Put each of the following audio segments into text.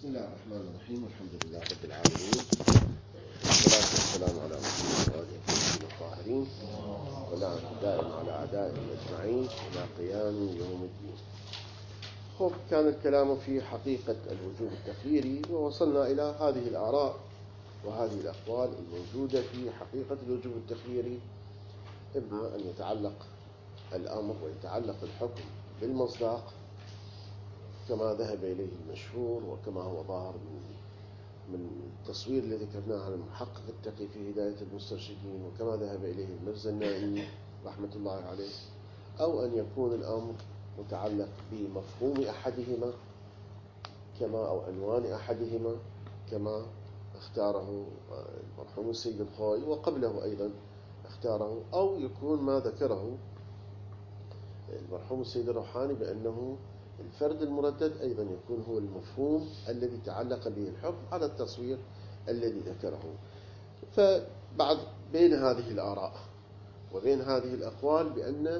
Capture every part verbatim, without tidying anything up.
بسم الله الرحمن الرحيم، والحمد لله رب العالمين، والصلاة والسلام على رسول الله وآله الطاهرين، ولعنة دائما على أعدائهم أجمعين إلى قيام يوم الدين. خب، كان الكلام في حقيقة الوجوب التخييري، ووصلنا إلى هذه الآراء وهذه الأقوال الموجودة في حقيقة الوجوب التخييري، إما أن يتعلق الأمر ويتعلق الحكم بالمصداق كما ذهب إليه المشهور، وكما هو ظاهر من من التصوير الذي ذكرناه عن المحقق التقي في هداية المسترشدين، وكما ذهب إليه المرزا النائي رحمة الله عليه، أو أن يكون الأمر متعلق بمفهوم أحدهما كما أو عنوان أحدهما كما اختاره المرحوم السيد الخوئي، وقبله أيضا اختاره، أو يكون ما ذكره المرحوم السيد الروحاني بأنه الفرد المردد أيضا يكون هو المفهوم الذي تعلق به الحكم على التصوير الذي ذكره. فبعد بين هذه الآراء وبين هذه الأقوال بأن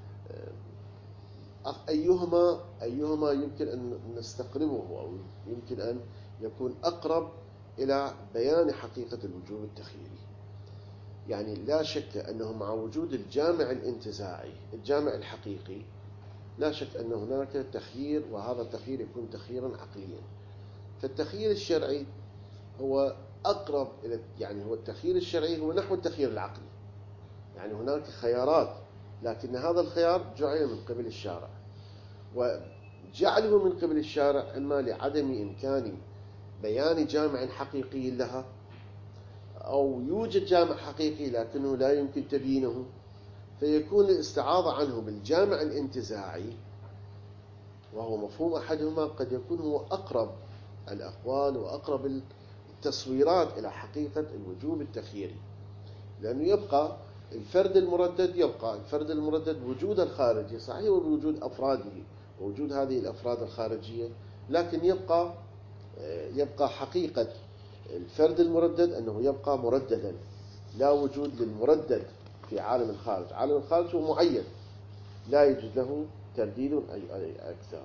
أيهما أيهما يمكن أن نستقربه أو يمكن أن يكون أقرب إلى بيان حقيقة الوجوب التخييري. يعني لا شك أنه مع وجود الجامع الانتزاعي الجامع الحقيقي لا شك أن هناك تخيير، وهذا التخيير يكون تخييرا عقليا. فالتخيير الشرعي هو أقرب إلى يعني هو التخيير الشرعي هو نحو التخيير العقلي. يعني هناك خيارات، لكن هذا الخيار جعل من قبل الشارع، وجعله من قبل الشارع إما لعدم إمكان بيان جامع حقيقي لها، أو يوجد جامع حقيقي لكنه لا يمكن تبيينه، فيكون الاستعاضة عنه بالجامع الانتزاعي وهو مفهوم أحدهما قد يكون هو أقرب الأقوال وأقرب التصويرات إلى حقيقة الوجوب التخييري. لأنه يبقى الفرد المردد يبقى الفرد المردد وجود الخارجي صحيح وبوجود أفراده ووجود هذه الأفراد الخارجية، لكن يبقى يبقى حقيقة الفرد المردد أنه يبقى مرددا، لا وجود للمردد في عالم الخارج. عالم الخارج هو معين لا يوجد له ترديد أي أكثر.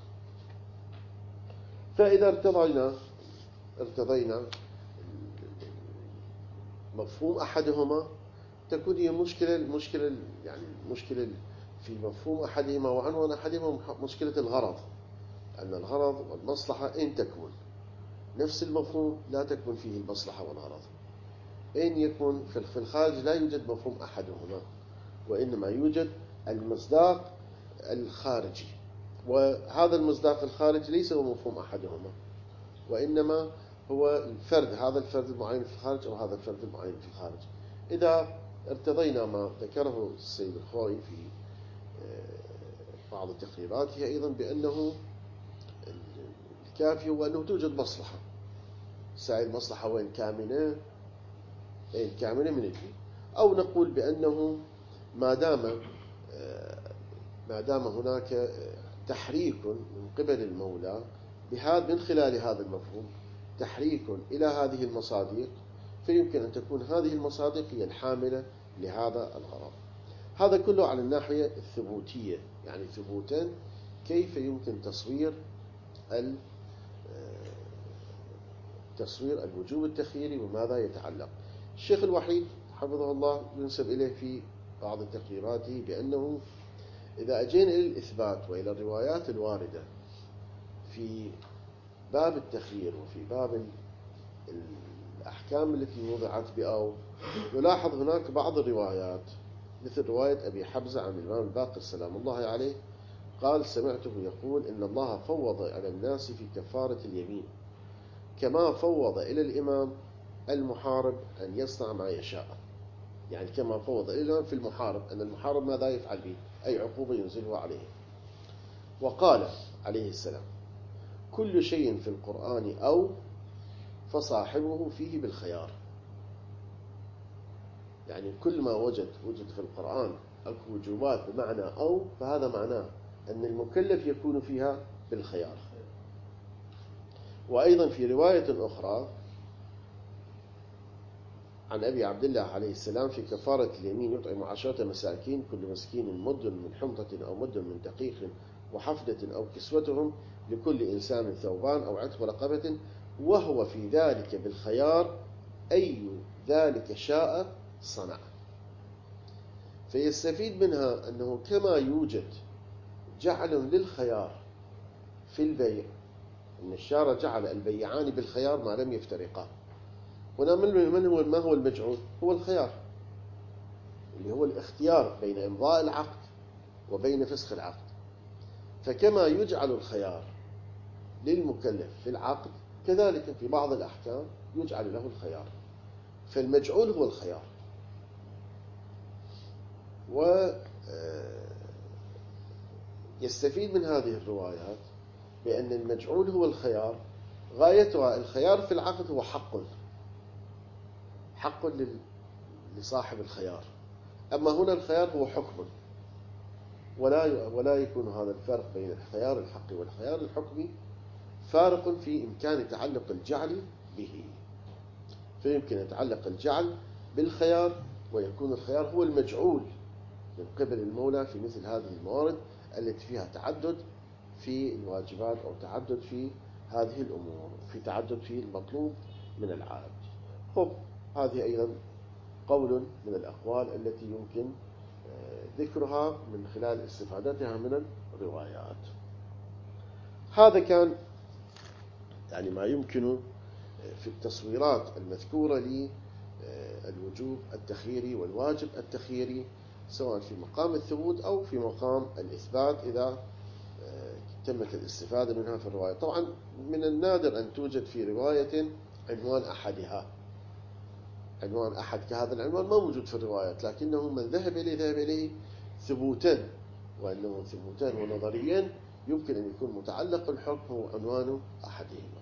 فإذا ارتضينا ارتضينا مفهوم أحدهما تكون هي مشكلة المشكلة يعني مشكلة في مفهوم أحدهما وعنوان أحدهما مشكلة الغرض، أن الغرض والمصلحة إن تكون نفس المفهوم لا تكون فيه المصلحة والغرض. إن يكون في الخارج لا يوجد مفهوم أحدهما، وإنما يوجد المصداق الخارجي، وهذا المصداق الخارجي ليس هو مفهوم أحدهما، وإنما هو الفرد هذا الفرد المعين في الخارج أو هذا الفرد المعين في الخارج. إذا ارتضينا ما ذكره السيد الخوئي في بعض تقريراته أيضا بأنه الكافي هو أنه توجد مصلحة، ساعي المصلحة وين كامنة إن كامنة من الدين، أو نقول بأنه ما دام ما دام هناك تحريك من قبل المولى بهذا من خلال هذا المفهوم تحريك إلى هذه المصادق، فيمكن أن تكون هذه المصادق هي الحاملة لهذا الغرض. هذا كله على الناحية الثبوتية، يعني ثبوتا كيف يمكن تصوير تصوير الوجوب التخييري وماذا يتعلق. الشيخ الوحيد حفظه الله ينسب إليه في بعض تقريراته بأنه إذا أجينا إلى الإثبات وإلى الروايات الواردة في باب التخيير وفي باب الأحكام التي وضعت بأو، نلاحظ هناك بعض الروايات مثل رواية أبي حمزة عن الإمام الباقر سلام الله عليه قال سمعته يقول إن الله فوض على الناس في كفارة اليمين كما فوض إلى الإمام المحارب أن يصنع ما يشاء. يعني كما فوض إلى الإمام في المحارب أن المحارب ماذا يفعل به أي عقوبة ينزلها عليه. وقال عليه السلام كل شيء في القرآن أو فصاحبه فيه بالخيار. يعني كل ما وجد وجد في القرآن أكو وجوبات بمعنى أو، فهذا معناه أن المكلف يكون فيها بالخيار. وأيضا في رواية أخرى عن أبي عبد الله عليه السلام في كفارة اليمين يطعم عشرة مساكين كل مسكين مد من حنطة أو مد من دقيق وحفدة أو كسوتهم لكل إنسان ثوبان أو عتق رقبة، وهو في ذلك بالخيار، أي ذلك شاء صنع. فيستفيد منها أنه كما يوجد جعل للخيار في البيع، أن الشارع جعل البيعان بالخيار ما لم يفترقا. هنا من هو ما هو المجعول؟ هو الخيار، اللي هو الاختيار بين إمضاء العقد وبين فسخ العقد. فكما يجعل الخيار للمكلف في العقد، كذلك في بعض الأحكام يجعل له الخيار، فالمجعول هو الخيار. ويستفيد من هذه الروايات بأن المجعول هو الخيار، غايتها الخيار في العقد هو حق حق لصاحب الخيار، أما هنا الخيار هو حكم، ولا ولا يكون هذا الفرق بين الخيار الحقي والخيار الحكمي فارق في إمكان تعلق الجعل به. فيمكن يتعلق الجعل بالخيار ويكون الخيار هو المجعول من قبل المولى في مثل هذه الموارد التي فيها تعدد في الواجبات أو تعدد في هذه الأمور، في تعدد في المطلوب من العابد. خب هذه أيضا قول من الأقوال التي يمكن ذكرها من خلال استفادتها من الروايات. هذا كان يعني ما يمكن في التصويرات المذكورة للوجوب التخييري والواجب التخييري، سواء في مقام الثبوت أو في مقام الإثبات إذا تمت الاستفادة منها في الرواية. طبعا من النادر أن توجد في رواية عنوان أحدها، عنوان أحد كهذا العنوان ما موجود في الروايات، لكنه من ذهب إليه ذهب إليه ثبوتا، وأنه ثبوتا ونظريا يمكن أن يكون متعلق الحكم هو عنوان أحدهما.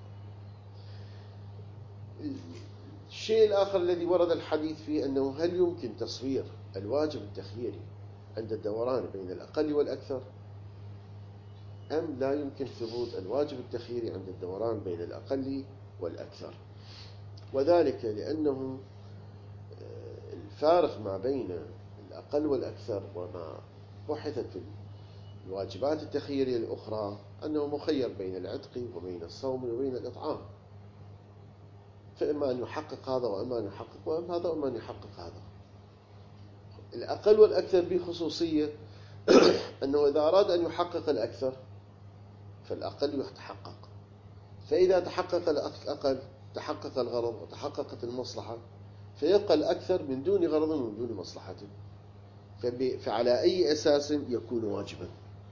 الشيء الآخر الذي ورد الحديث فيه أنه هل يمكن تصوير الواجب التخييري عند الدوران بين الأقل والأكثر، أم لا يمكن ثبوت الواجب التخييري عند الدوران بين الأقل والأكثر. وذلك لأنه الفارق ما بين الأقل والأكثر وما بحثت في الواجبات التخييرية الأخرى أنه مخير بين العتق وبين الصوم وبين الإطعام، فإما أن يحقق هذا وإما أن يحقق هذا وإما أن يحقق هذا. الأقل والأكثر بخصوصية أنه إذا أراد أن يحقق الأكثر فالأقل يتحقق، فإذا تحقق الأقل تحقق الغرض وتحققت المصلحة، فيبقى الأكثر من دون غرض ومن دون مصلحة. فعلى أي أساس يكون واجبا؟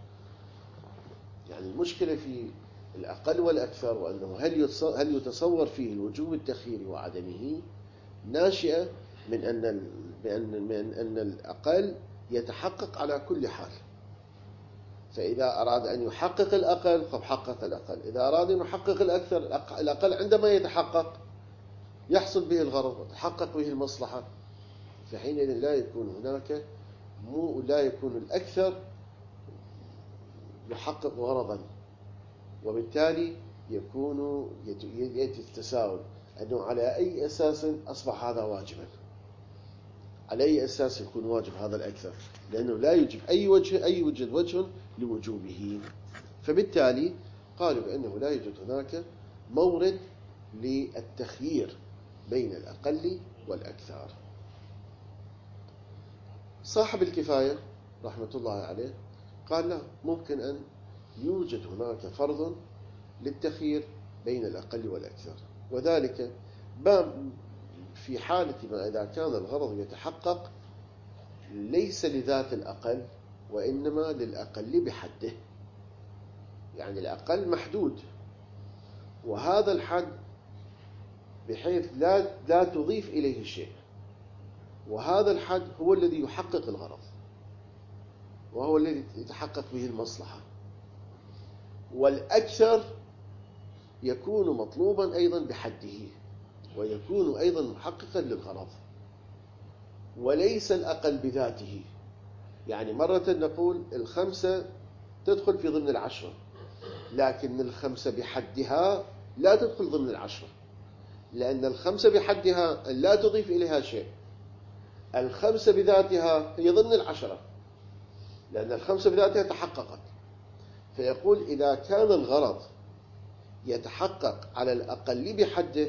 يعني المشكلة في الأقل والأكثر وأنه هل يتصور فيه الوجوب التخييري وعدمه ناشئة من أن من أن الأقل يتحقق على كل حال. فإذا أراد أن يحقق الأقل فحقق الأقل، إذا أراد أن يحقق الأكثر الأقل عندما يتحقق يحصل به الغرض وتحقق به المصلحة، فحينئذ لا يكون هناك مو لا يكون الأكثر يحقق غرضا، وبالتالي يكون يأتي التساؤل أنه على أي أساس أصبح هذا واجبا، على أي أساس يكون واجب هذا الأكثر، لأنه لا يوجب أي وجه أي وجد وجه لوجوبه. فبالتالي قالوا بأنه لا يوجد هناك مورد للتخيير بين الأقل والأكثر. صاحب الكفاية رحمة الله عليه قال لا، ممكن أن يوجد هناك فرض للتخيير بين الأقل والأكثر، وذلك في حالة ما إذا كان الغرض يتحقق ليس لذات الأقل وإنما للأقل بحده. يعني الأقل محدود، وهذا الحد بحيث لا لا تضيف إليه شيء، وهذا الحد هو الذي يحقق الغرض وهو الذي يتحقق به المصلحة. والأكثر يكون مطلوبا أيضا بحده ويكون أيضا محققا للغرض، وليس الأقل بذاته. يعني مرة نقول الخمسة تدخل في ضمن العشرة، لكن الخمسة بحدها لا تدخل ضمن العشرة، لأن الخمسة بحدها لا تضيف إليها شيء. الخمسة بذاتها هي ضمن العشرة، لأن الخمسة بذاتها تحققت، فيقول إذا كان الغرض يتحقق على الأقل بحده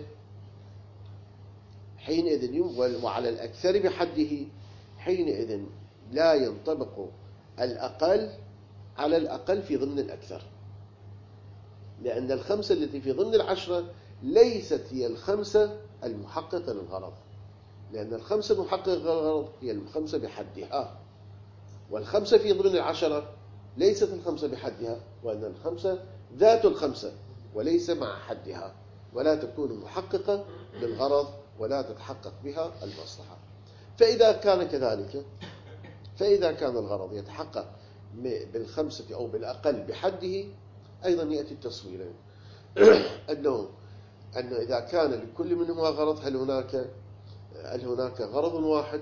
حينئذ، وعلى الأكثر بحده حينئذ لا ينطبق الأقل على الأقل في ضمن الأكثر، لأن الخمسة التي في ضمن العشرة ليست هي الخمسة المحققة للغرض، لأن الخمسة المحققة للغرض هي الخمسة بحدها، والخمسة في ضمن العشرة ليست الخمسة بحدها، وأن الخمسة ذات الخمسة وليس مع حدها، ولا تكون محققة للغرض ولا تتحقق بها المصلحة. فإذا كان كذلك، فإذا كان الغرض يتحقق بالخمسة أو بالأقل بحده، أيضا يأتي التصويرين أنه أنه إذا كان لكل منهما غرض، هل هناك هل هناك غرض واحد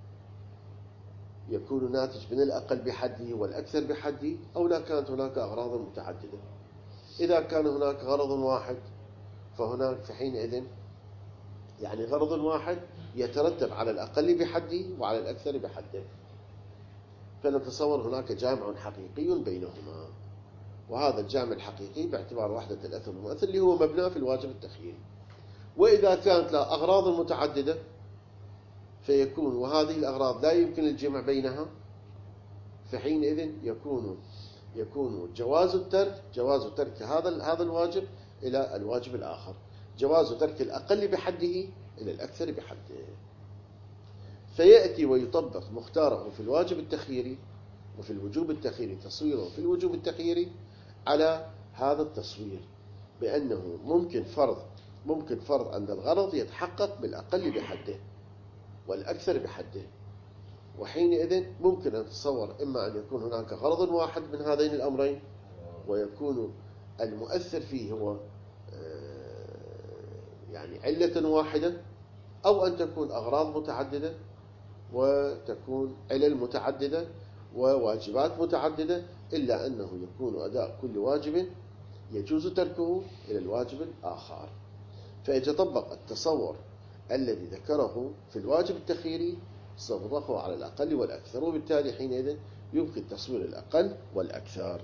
يكون ناتج من الأقل بحده والأكثر بحده، أو لا كانت هناك أغراض متعددة؟ إذا كان هناك غرض واحد فهناك في حينئذ يعني غرض واحد يترتب على الأقل بحده وعلى الأكثر بحده، فنتصور هناك جامع حقيقي بينهما، وهذا الجامع الحقيقي باعتبار وحدة الأثر والمؤثر اللي هو مبنى في الواجب التخييري. وإذا كانت له أغراض متعددة فيكون، وهذه الأغراض لا يمكن الجمع بينها، فحينئذ يكون يكون جواز الترك جواز ترك هذا هذا الواجب إلى الواجب الآخر، جواز ترك الأقل بحده إلى الأكثر بحده. فيأتي ويطبق مختاره في الواجب التخييري وفي الوجوب التخييري، تصويره في الوجوب التخييري على هذا التصوير، بأنه ممكن فرض ممكن فرض أن الغرض يتحقق بالأقل بحده والأكثر بحده، وحينئذ ممكن أن نتصور إما أن يكون هناك غرض واحد من هذين الأمرين ويكون المؤثر فيه هو يعني علة واحدة، أو أن تكون أغراض متعددة وتكون علل متعددة وواجبات متعددة، إلا أنه يكون أداء كل واجب يجوز تركه إلى الواجب الآخر. فيتطبق التصور الذي ذكره في الواجب التخييري صبغه على الأقل والأكثر، وبالتالي حينئذ يمكن تصوير الأقل والأكثر.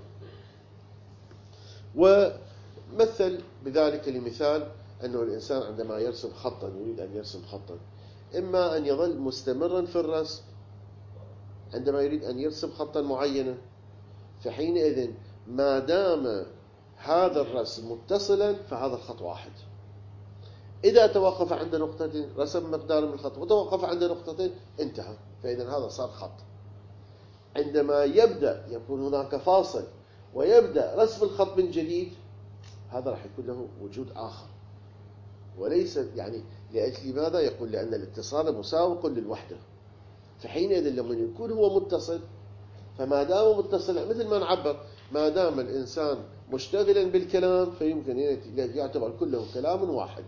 ومثل بذلك لمثال أنه الإنسان عندما يرسم خطا، يريد أن يرسم خطا، إما أن يظل مستمرا في الرسم عندما يريد أن يرسم خطا معينا، فحينئذ ما دام هذا الرسم متصلا فهذا الخط واحد. إذا توقف عند نقطة رسم مقدار من الخط وتوقف عند نقطة انتهى، فإذا هذا صار خط. عندما يبدأ يكون هناك فاصل ويبدأ رسم الخط من جديد، هذا راح يكون له وجود آخر، وليس يعني لأجل ماذا؟ يقول لأن الاتصال مساوق للوحدة. فحينئذ لما يكون هو متصل، فما دام متصل مثل ما نعبر، ما دام الإنسان مشتغلا بالكلام فيمكن يعتبر كله كلام واحد،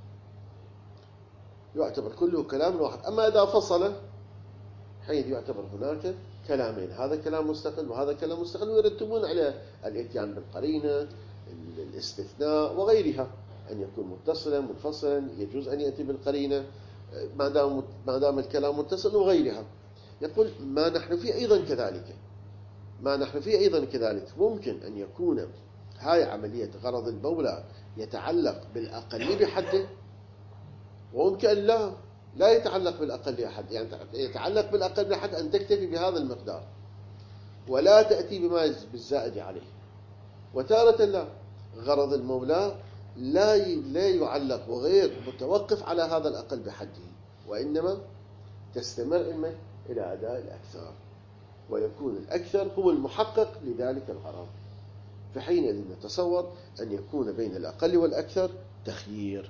يعتبر كله كلام واحد. أما إذا فصل حين يعتبر هناك كلامين، هذا كلام مستقل وهذا كلام مستقل، ويرتبون على الاتيان بالقرينة، الاستثناء وغيرها، أن يكون متصلا منفصلا، يجوز أن يأتي بالقرينة ما دام ما دام الكلام متصل وغيرها. يقول ما نحن فيه أيضا كذلك ما نحن فيه أيضا كذلك ممكن أن يكون هاي عملية غرض المولى يتعلق بالأقل بحده، وممكن أن لا لا يتعلق بالأقل بحد، يعني يتعلق بالأقل بحد أن تكتفي بهذا المقدار ولا تأتي بما بالزائد عليه. وتارة لا، غرض المولى لا لا يعلق وغير متوقف على هذا الأقل بحده، وإنما تستمر إما إلى أداء الأكثر، ويكون الأكثر هو المحقق لذلك الغرض. فحينئذ نتصور أن يكون بين الأقل والأكثر تخيير،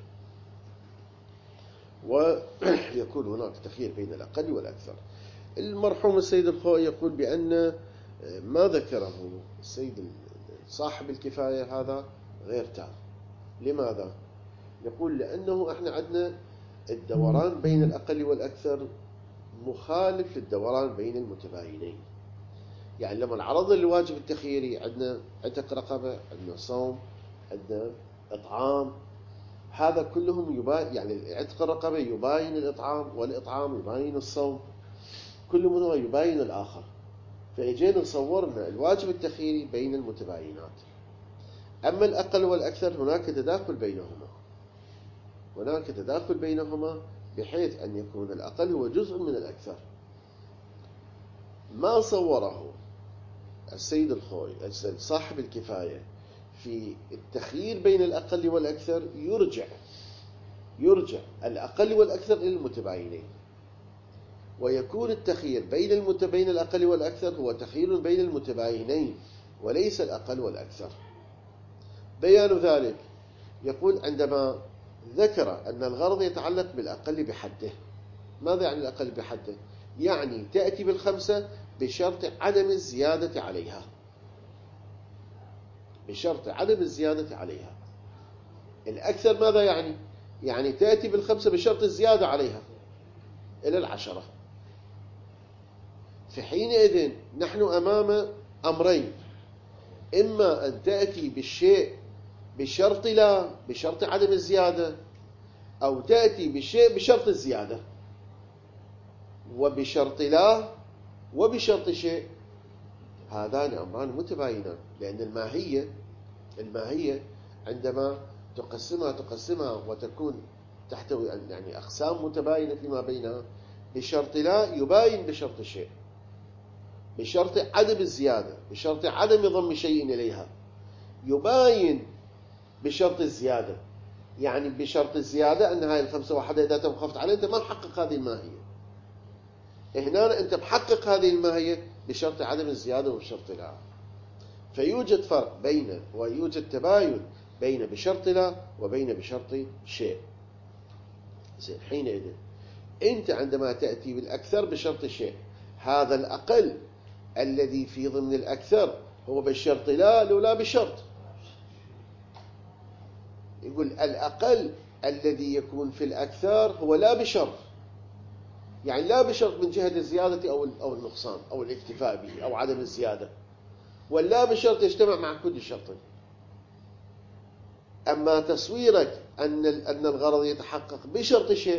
ويكون هناك تخيير بين الأقل والأكثر. المرحوم السيد الخوئي يقول بأن ما ذكره السيد صاحب الكفاية هذا غير تام. لماذا؟ يقول لأنه احنا عندنا الدوران بين الأقل والأكثر مخالف للدوران بين المتباينين. يعني لما العرض الواجب التخييري عندنا عتق رقبة، عندنا صوم، عندنا إطعام، هذا كلهم يباين، يعني عتق الرقبة يباين الإطعام، والإطعام يباين الصوم، كل منهما يباين الآخر. فإجينا صورنا الواجب التخييري بين المتباينات. أما الأقل والأكثر هناك تداخل بينهما، هناك تداخل بينهما بحيث أن يكون الأقل هو جزء من الأكثر. ما صوره السيد الخوي صاحب الكفاية في التخيير بين الأقل والأكثر يرجع يرجع الأقل والأكثر إلى المتباينين، ويكون التخيير بين المتباين الأقل والأكثر هو تخيير بين المتباينين وليس الأقل والأكثر. بيان ذلك يقول عندما ذكر أن الغرض يتعلق بالأقل بحده. ماذا يعني الأقل بحده؟ يعني تأتي بالخمسة بشرط عدم الزيادة عليها، بشرط عدم الزيادة عليها. الأكثر ماذا يعني؟ يعني تأتي بالخمسة بشرط الزيادة عليها إلى العشرة. في حينئذ نحن أمام أمرين: إما أن تأتي بالشيء بشرط لا بشرط عدم الزيادة، أو تأتي بالشيء بشرط الزيادة. وبشرط لا وبشرط شيء هذان أمران متباينان، لأن الماهية الماهية عندما تقسمها تقسمها وتكون تحتوي يعني أقسام متباينة فيما بينها. بشرط لا يباين بشرط شيء، بشرط عدم الزيادة بشرط عدم ضم شيء إليها يباين بشرط الزيادة. يعني بشرط الزيادة أن هاي الخمسة واحدة إذا توقفت عليها أنت ما محقق هذه الماهية. هنا أنت محقق هذه الماهية بشرط عدم الزيادة وبشرط لا. فيوجد فرق بين ويوجد تباين بين بشرط لا وبين بشرط شيء. زين، حينئذ أنت عندما تأتي بالأكثر بشرط شيء، هذا الأقل الذي في ضمن الأكثر هو بالشرط لا لو لا بشرط. يقول الأقل الذي يكون في الأكثر هو لا بشرط، يعني لا بشرط من جهة الزيادة أو أو النقصان أو الاكتفاء به أو عدم الزيادة، ولا بشرط يجتمع مع كل شرط. أما تصويرك أن أن الغرض يتحقق بشرط شيء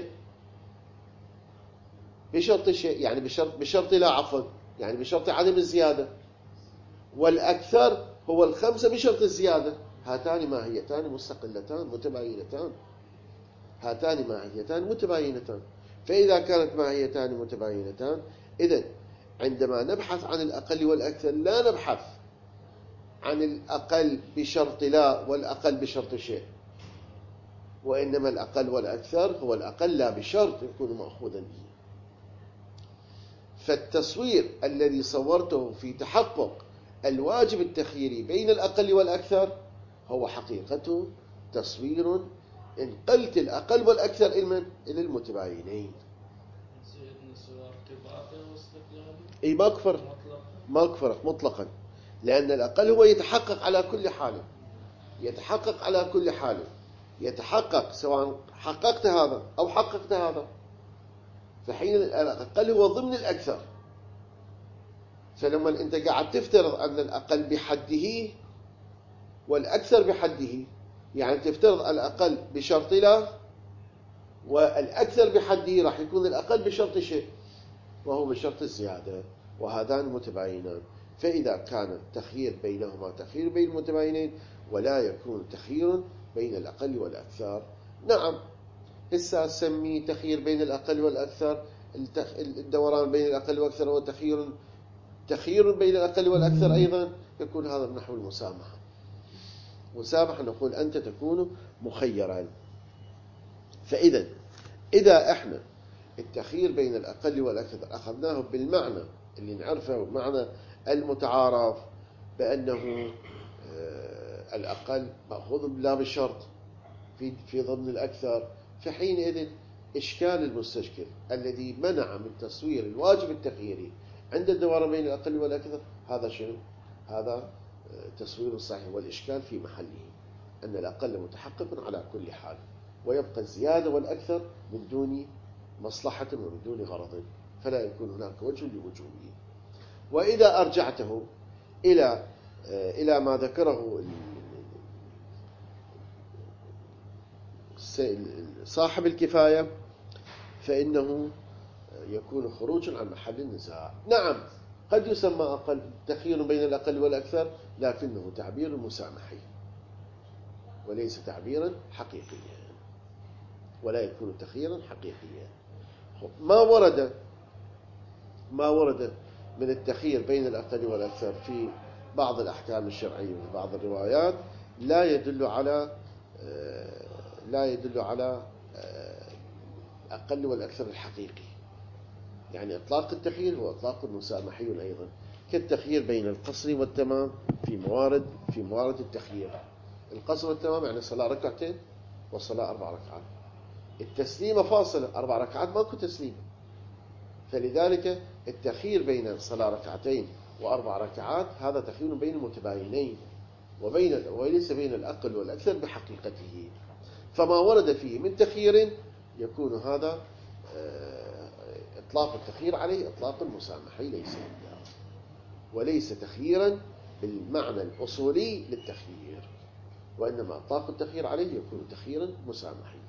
بشرط شيء يعني بشرط بشرط لا عفوا يعني بشرط عدم الزيادة، والأكثر هو الخمسة بشرط الزيادة. هاتان ماهيتان مستقلتان متباينتان، هاتان ماهيتان متباينتان. فإذا كانت ماهيتان متباينتان، إذن عندما نبحث عن الأقل والأكثر لا نبحث عن الأقل بشرط لا والأقل بشرط شيء، وإنما الأقل والأكثر هو الأقل لا بشرط يكون مأخوذا به. فالتصوير الذي صورته في تحقق الواجب التخييري بين الأقل والأكثر هو حقيقته تصوير انقلت الأقل والأكثر إلى المتباينين. اي ماكو فرق، ماكو فرق مطلقا، لأن الأقل هو يتحقق على كل حال، يتحقق على كل حال، يتحقق سواء حققت هذا أو حققت هذا. فحين الأقل هو ضمن الأكثر. فلما أنت قاعد تفترض أن الأقل بحده والأكثر بحده، يعني تفترض الأقل بشرط لا والأكثر بحده، راح يكون الأقل بشرط شيء وهو بشرط الزيادة، وهذان متباينان. فإذا كان التخيير بينهما تخيير بين المتباينين ولا يكون تخيير بين الأقل والأكثر. نعم، هسه سمي تخيير بين الأقل والأكثر، الدوران بين الأقل والأكثر هو تخيير تخيير بين الأقل والأكثر أيضا يكون هذا نحو المسامحة. مسامحة نقول أنت تكون مخيرا. فإذا إذا إحنا التخيير بين الأقل والأكثر أخذناه بالمعنى اللي نعرفه، معنى المتعارف بأنه الأقل مأخوذ لا بشرط في في ضمن الأكثر، فحينئذ إشكال المستشكل الذي منع من تصوير الواجب التخييري عند الدوران بين الأقل والأكثر هذا شنو؟ هذا تصوير صحيح، والإشكال في محله أن الأقل متحقق على كل حال، ويبقى الزيادة والأكثر من دون مصلحة ومن دون غرض، فلا يكون هناك وجه لوجوبه. وإذا أرجعته إلى إلى ما ذكره صاحب الكفاية فإنه يكون خروجا عن محل النزاع. نعم، قد يسمى أقل تخيير بين الأقل والأكثر، لكنه تعبير مسامحي وليس تعبيرا حقيقيا، ولا يكون تخييرا حقيقيا. ما ورد ما ورد من التخيير بين الأقل والأكثر في بعض الأحكام الشرعية وفي بعض الروايات لا يدل على لا يدل على أقل والأكثر الحقيقي. يعني إطلاق التخيير هو إطلاق مسامحي أيضا، كالتخيير بين القصر والتمام في موارد في موارد التخيير. القصر والتمام يعني صلاة ركعتين وصلاة أربع ركعات، التسليمة فاصلة، أربع ركعات ماكو تسليمة، فلذلك التخيير بين صلاة ركعتين وأربع ركعات هذا تخيير بين المتباينين وبين وليس بين الأقل والأكثر بحقيقته. فما ورد فيه من تخيير يكون هذا إطلاق التخيير عليه إطلاق مسامحي ليس وليس تخييرا بالمعنى الأصولي للتخيير، وإنما إطلاق التخيير عليه يكون تخييرا مسامحيا.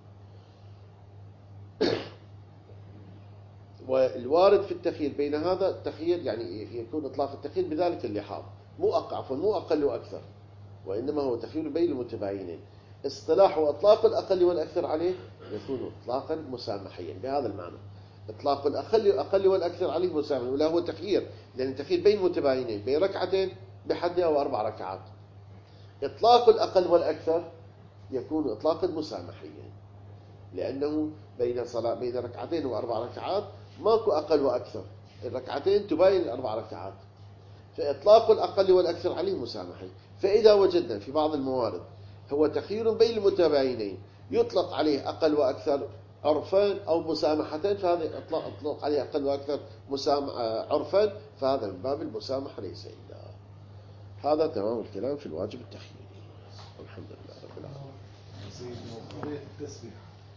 والوارد في التخيير بين هذا التخيير يعني يكون إطلاق التخيير بذلك اللحاظ، مو عفوا مو أقل وأكثر، وإنما هو تخيير بين المتباينين. اصطلاح وإطلاق الأقل والأكثر عليه يكون إطلاقا مسامحيا بهذا المعنى. إطلاق الأقل الأقل والأكثر عليه مسامح، ولا هو تخيير، لأن التخيير بين متباينين بين ركعتين بحدها وأربع ركعات. إطلاق الأقل والأكثر يكون إطلاقا مسامحيا، لأنه بين صلاة بين ركعتين وأربع ركعات ماكو أقل وأكثر، الركعتين تباين الأربع ركعات، فإطلاق الأقل والأكثر عليه مسامحي. فإذا وجدنا في بعض الموارد هو تخيير بين المتباينين يطلق عليه أقل وأكثر عرفان أو مسامحتين، فهذا إطلاق إطلاق عليه أقل وأكثر مسامح عرفان، فهذا من باب المسامحة ليس إلا. هذا تمام الكلام في الواجب التخييري. والحمد لله رب العالمين. قضية التسبيح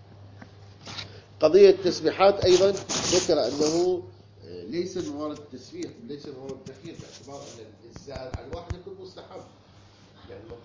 قضية التسبيحات أيضا ذكر أنه ليس من موارد التسبيح ليس من موارد التخيير، باعتبار أن الزائد على الواحد يكون مستحب، يعني